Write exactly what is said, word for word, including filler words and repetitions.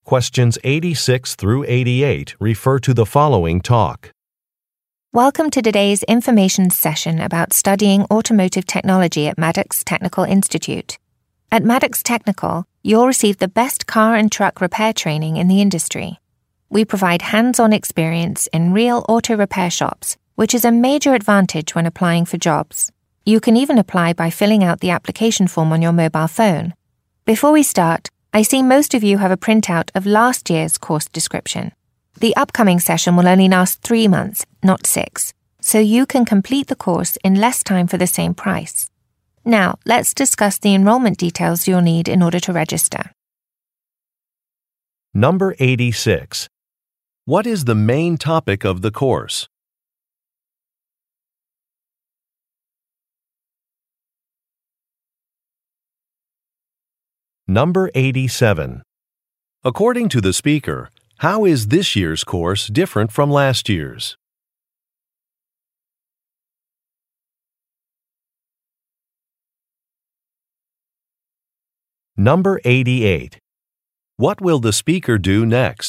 Questions eighty-six through eighty-eight refer to the following talk. Welcome to today's information session about studying automotive technology at Maddox Technical Institute. At Maddox Technical, you'll receive the best car and truck repair training in the industry. We provide hands-on experience in real auto repair shops, which is a major advantage when applying for jobs. You can even apply by filling out the application form on your mobile phone. Before we start, I see most of you have a printout of last year's course description. The upcoming session will only last three months, not six, so you can complete the course in less time for the same price. Now, let's discuss the enrollment details you'll need in order to register. Number eighty-six. What is the main topic of the course? Number eighty-seven. According to the speaker, how is this year's course different from last year's? Number eighty-eight. What will the speaker do next?